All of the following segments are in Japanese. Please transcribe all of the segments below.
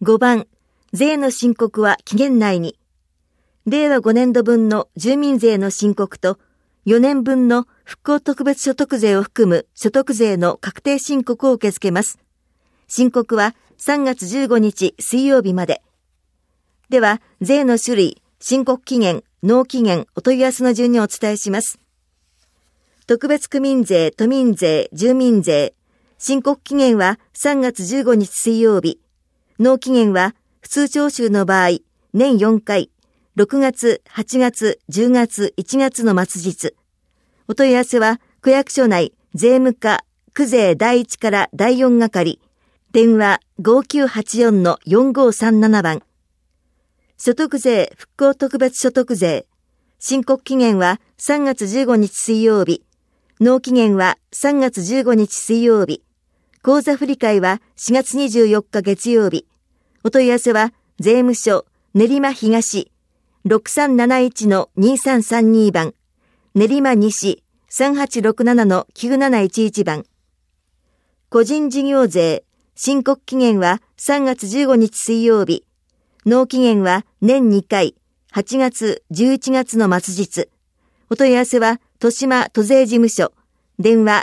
5番、税の申告は期限内に。令和5年度分の住民税の申告と4年分の復興特別所得税を含む所得税の確定申告を受け付けます。申告は3月15日水曜日まで。では、税の種類、申告期限、納期限、お問い合わせの順にお伝えします。特別区民税、都民税、住民税。申告期限は3月15日水曜日。納期限は普通徴収の場合、年4回、6月、8月、10月、1月の末日。お問い合わせは、区役所内、税務課、区税第1から第4係、電話 5984-4537 番。所得税、復興特別所得税。申告期限は3月15日水曜日。納期限は3月15日水曜日。口座振替は4月24日月曜日。お問い合わせは、税務署、練馬東、6371-2332 番。練馬西、3867-9711 番。個人事業税、申告期限は3月15日水曜日。納期限は年2回、8月、11月の末日。お問い合わせは、豊島都税事務所、電話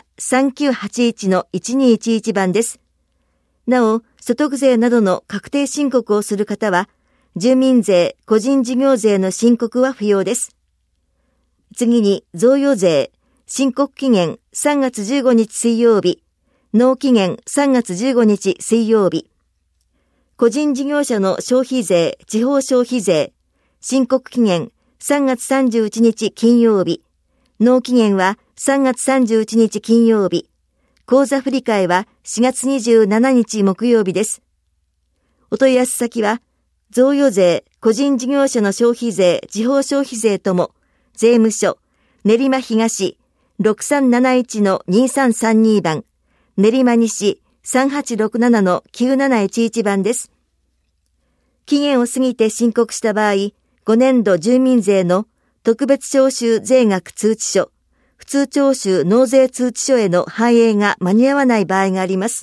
3981-1211 番です。なお、所得税などの確定申告をする方は、住民税、個人事業税の申告は不要です。次に、贈与税、申告期限3月15日水曜日、納期限3月15日水曜日。個人事業者の消費税、地方消費税、申告期限3月31日金曜日、納期限は3月31日金曜日、口座振替は4月27日木曜日です。お問い合わせ先は、贈与税、個人事業者の消費税、地方消費税とも、税務署、練馬東、6371-2332 番、練馬西、3867-9711 番です。期限を過ぎて申告した場合、5年度住民税の特別徴収税額通知書、普通徴収納税通知書への反映が間に合わない場合があります。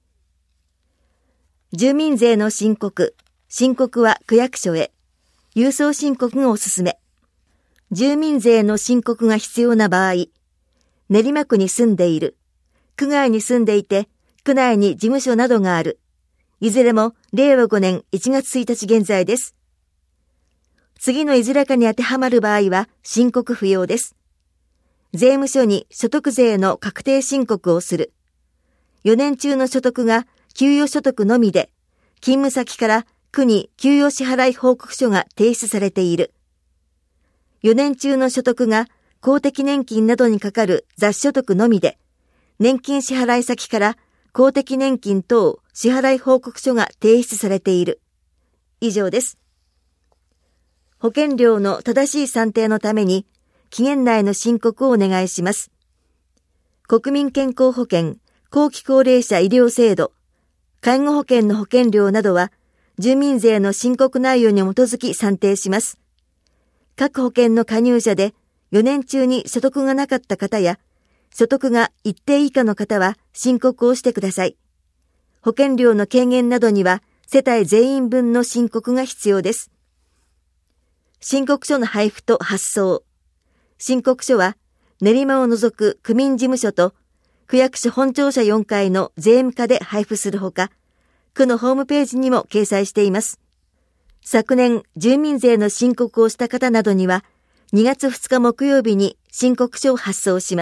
住民税の申告は区役所へ、郵送申告がおすすめ。住民税の申告が必要な場合、練馬区に住んでいる、区外に住んでいて、区内に事務所などがある。いずれも令和5年1月1日現在です。次のいずれかに当てはまる場合は申告不要です。税務署に所得税の確定申告をする。4年中の所得が給与所得のみで、勤務先から区に給与支払い報告書が提出されている。4年中の所得が公的年金などにかかる雑所得のみで、年金支払い先から公的年金等支払い報告書が提出されている。以上です。保険料の正しい算定のために、期限内の申告をお願いします。国民健康保険、後期高齢者医療制度、介護保険の保険料などは、住民税の申告内容に基づき算定します。各保険の加入者で、4年中に所得がなかった方や、所得が一定以下の方は申告をしてください。保険料の軽減などには世帯全員分の申告が必要です。申告書の配布と発送。申告書は練馬を除く区民事務所と区役所本庁舎4階の税務課で配布するほか、区のホームページにも掲載しています。昨年住民税の申告をした方などには2月2日木曜日に申告書を発送します。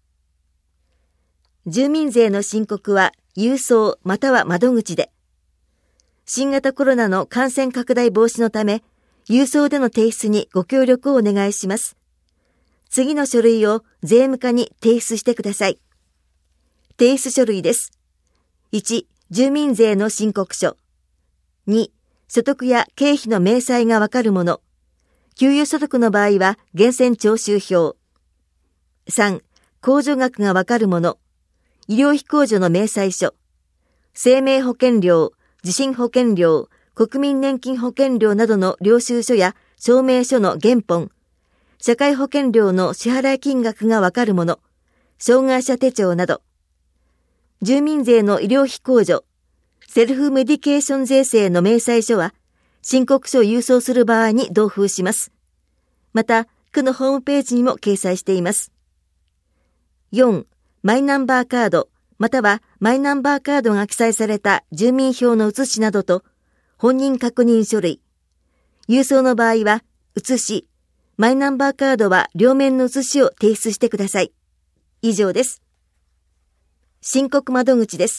住民税の申告は郵送または窓口で。新型コロナの感染拡大防止のため、郵送での提出にご協力をお願いします。次の書類を税務課に提出してください。提出書類です。1、住民税の申告書。2、所得や経費の明細がわかるもの。給与所得の場合は源泉徴収票。3、控除額がわかるもの。医療費控除の明細書。生命保険料、地震保険料、国民年金保険料などの領収書や証明書の原本。社会保険料の支払い金額がわかるもの。障害者手帳など。住民税の医療費控除。 セルフメディケーション税制の明細書は、申告書を郵送する場合に同封します。また、区のホームページにも掲載しています。4、マイナンバーカード、またはマイナンバーカードが記載された住民票の写しなどと、本人確認書類。郵送の場合は、写し、マイナンバーカードは両面の写しを提出してください。以上です。申告窓口です。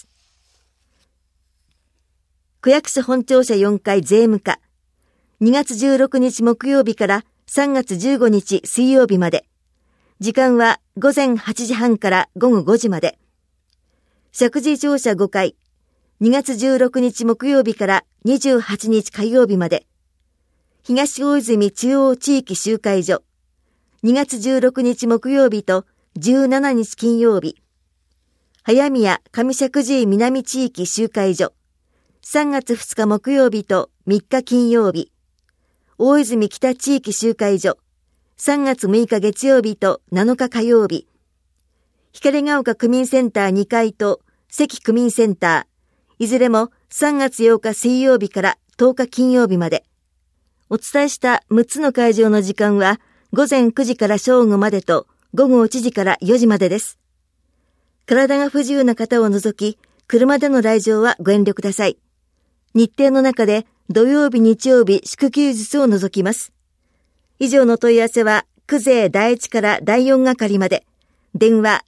区役所本庁舎4階税務課。2月16日木曜日から3月15日水曜日まで。時間は午前8時半から午後5時まで。石神井庁舎5階。2月16日木曜日から28日火曜日まで。東大泉中央地域集会所。2月16日木曜日と17日金曜日。早宮上石神井南地域集会所。3月2日木曜日と3日金曜日。大泉北地域集会所。3月6日月曜日と7日火曜日。光が丘区民センター2階と関区民センター。いずれも3月8日水曜日から10日金曜日まで。お伝えした6つの会場の時間は午前9時から正午までと午後1時から4時までです。体が不自由な方を除き、車での来場はご遠慮ください。日程の中で土曜日日曜日祝休日を除きます。以上の問い合わせは区税第1から第4係まで電話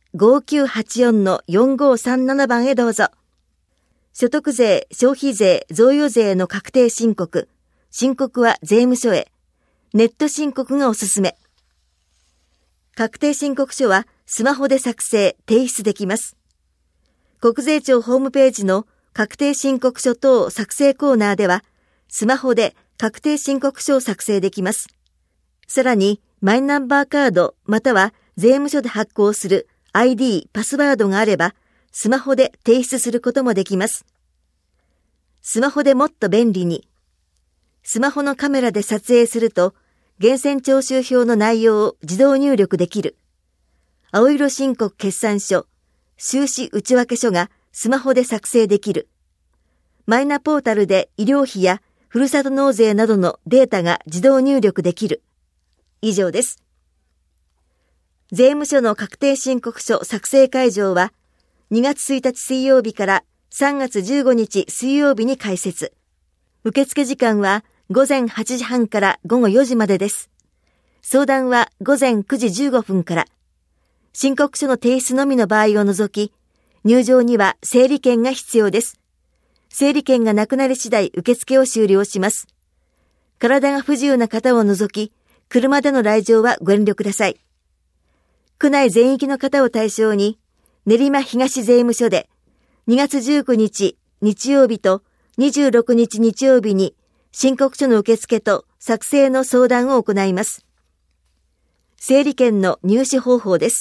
5984-4537 番へどうぞ。所得税、消費税、贈与税の確定申告は税務署へ。ネット申告がおすすめ。確定申告書はスマホで作成、提出できます。国税庁ホームページの確定申告書等作成コーナーでは、スマホで確定申告書を作成できます。さらに、マイナンバーカードまたは税務署で発行する ID、パスワードがあれば、スマホで提出することもできます。スマホでもっと便利に。スマホのカメラで撮影すると、源泉徴収票の内容を自動入力できる。青色申告決算書、収支内訳書がスマホで作成できる。マイナポータルで医療費やふるさと納税などのデータが自動入力できる。以上です。税務署の確定申告書作成会場は2月1日水曜日から3月15日水曜日に開設。受付時間は午前8時半から午後4時までです。相談は午前9時15分から。申告書の提出のみの場合を除き、入場には整理券が必要です。整理券がなくなり次第受付を終了します。体が不自由な方を除き、車での来場はご遠慮ください。区内全域の方を対象に、練馬東税務署で2月19日日曜日と26日日曜日に申告書の受付と作成の相談を行います。整理券の入手方法です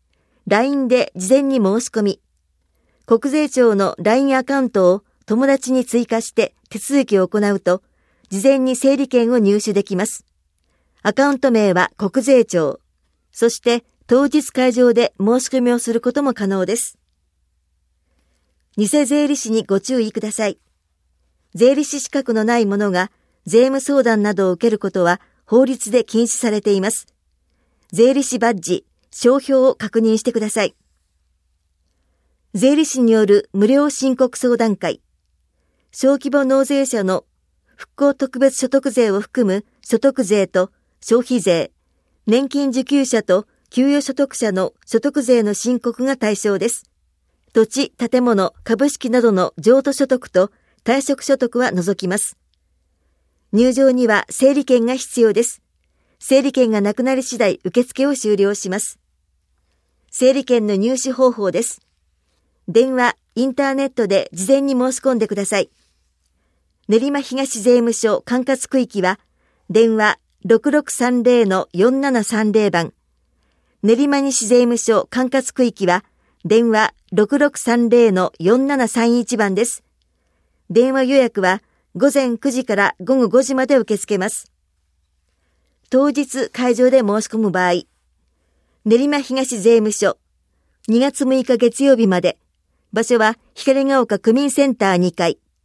。LINE で事前に申し込み、国税庁の LINE アカウントを友達に追加して手続きを行うと、事前に整理券を入手できます。アカウント名は国税庁。そして当日会場で申し込みをすることも可能です。偽税理士にご注意ください。税理士資格のない者が税務相談などを受けることは法律で禁止されています。税理士バッジ、商標を確認してください。税理士による無料申告相談会。小規模納税者の復興特別所得税を含む所得税と消費税、年金受給者と給与所得者の所得税の申告が対象です。土地、建物、株式などの譲渡所得と退職所得は除きます。入場には整理券が必要です。整理券がなくなり次第受付を終了します。整理券の入手方法です。電話、インターネットで事前に申し込んでください。練馬東税務署管轄区域は電話 6630-4730 番。練馬西税務署管轄区域は電話 6630-4731 番です。電話予約は午前9時から午後5時まで受け付けます。当日会場で申し込む場合、練馬東税務署2月6日月曜日まで、場所は光が丘区民センター2階、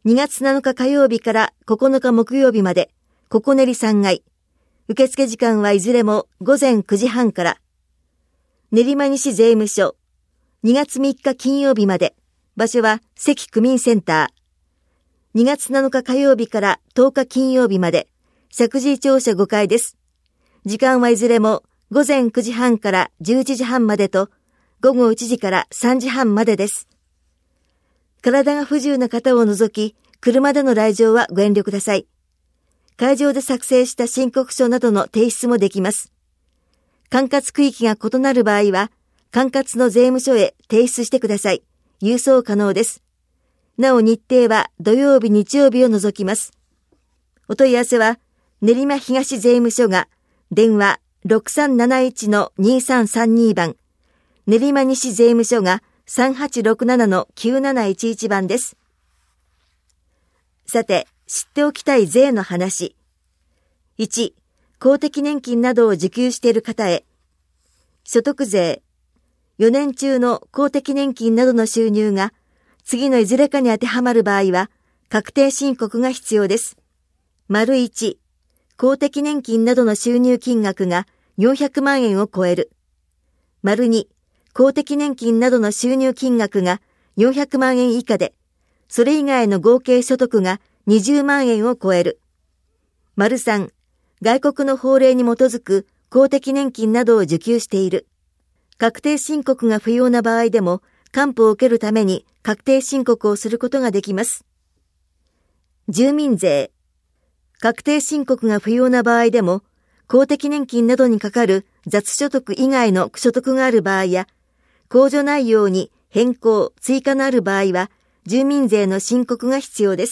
2月7日火曜日から9日木曜日まで、ここねり3階。受付時間はいずれも午前9時半から。練馬西税務署、2月3日金曜日まで、場所は関区民センター。2月7日火曜日から10日金曜日まで、石神井庁舎5階です。時間はいずれも午前9時半から11時半までと、午後1時から3時半までです。体が不自由な方を除き、車での来場はご遠慮ください。会場で作成した申告書などの提出もできます。管轄区域が異なる場合は、管轄の税務署へ提出してください。郵送可能です。なお日程は土曜日日曜日を除きます。お問い合わせは、練馬東税務署が、電話 6371-2332 番、練馬西税務署が 3867-9711 番です。さて、知っておきたい税の話。1、公的年金などを受給している方へ。所得税。4年中の公的年金などの収入が次のいずれかに当てはまる場合は確定申告が必要です。丸1、公的年金などの収入金額が400万円を超える。丸2、公的年金などの収入金額が400万円以下で、それ以外の合計所得が20万円を超える。丸3、外国の法令に基づく公的年金などを受給している。確定申告が不要な場合でも、還付を受けるために確定申告をすることができます。住民税。確定申告が不要な場合でも、公的年金などにかかる雑所得以外の所得がある場合や、控除内容に変更・追加のある場合は、住民税の申告が必要です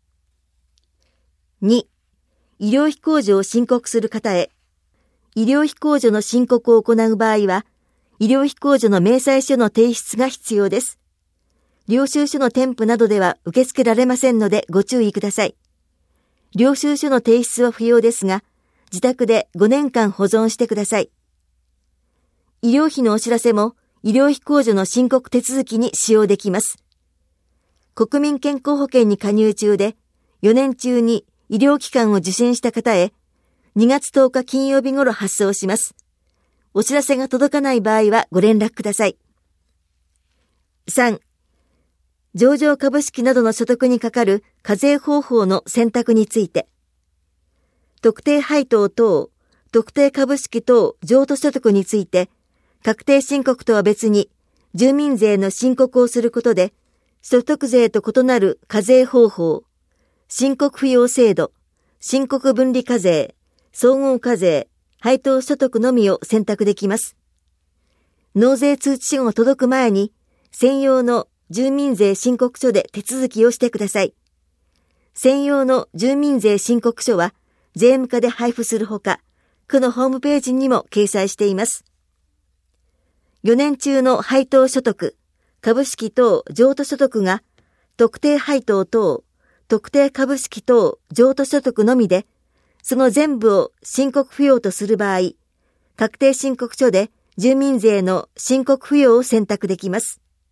。2、医療費控除を申告する方へ。医療費控除の申告を行う場合は、医療費控除の明細書の提出が必要です。領収書の添付などでは受け付けられませんのでご注意ください。領収書の提出は不要ですが、自宅で5年間保存してください。医療費のお知らせも医療費控除の申告手続きに使用できます。国民健康保険に加入中で、4年中に医療機関を受診した方へ、2月10日金曜日頃発送します。お知らせが届かない場合はご連絡ください。3、上場株式などの所得にかかる課税方法の選択について。特定配当等、特定株式等譲渡所得について、確定申告とは別に住民税の申告をすることで、所得税と異なる課税方法、申告不要制度、申告分離課税、総合課税、配当所得のみを選択できます。納税通知書が届く前に、専用の住民税申告書で手続きをしてください。専用の住民税申告書は、税務課で配布するほか、区のホームページにも掲載しています。4年中の配当所得、株式等譲渡所得が、特定配当等、特定株式等譲渡所得のみで、その全部を申告不要とする場合、確定申告書で住民税の申告不要を選択できます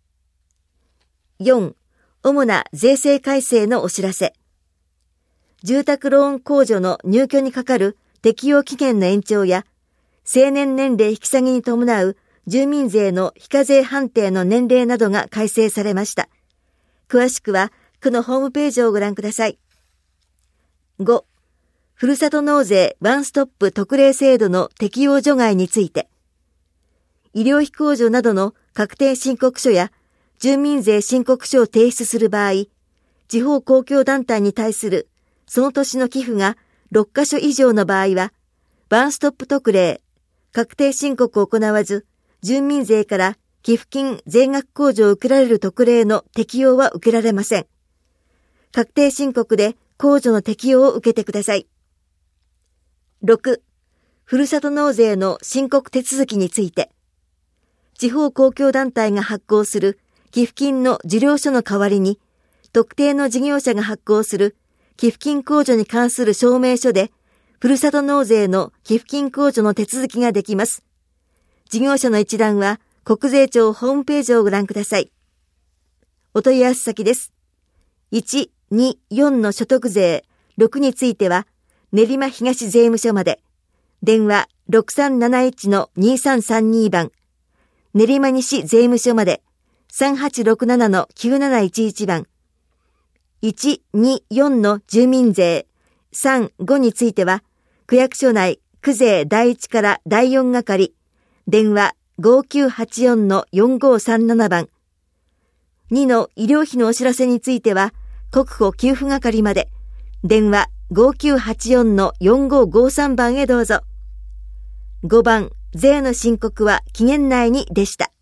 。4、主な税制改正のお知らせ。住宅ローン控除の入居にかかる適用期限の延長や、成年年齢引き下げに伴う住民税の非課税判定の年齢などが改正されました。詳しくは区のホームページをご覧ください。5、ふるさと納税ワンストップ特例制度の適用除外について、医療費控除などの確定申告書や住民税申告書を提出する場合、地方公共団体に対するその年の寄付が6カ所以上の場合は、ワンストップ特例、確定申告を行わず、住民税から寄付金税額控除を受けられる特例の適用は受けられません。確定申告で控除の適用を受けてください。6、ふるさと納税の申告手続きについて、地方公共団体が発行する寄付金の受領書の代わりに、特定の事業者が発行する寄付金控除に関する証明書で、ふるさと納税の寄付金控除の手続きができます。事業者の一覧は、国税庁ホームページをご覧ください。お問い合わせ先です。1、 124の所得税6については、練馬東税務署まで、電話6371の2332番、練馬西税務署まで、3867の9711番、124の住民税35については、区役所内区税第1から第4係、電話5984の4537番、2の医療費のお知らせについては、国保給付係まで、電話5984の4553番へどうぞ。5番、税の申告は期限内にでした。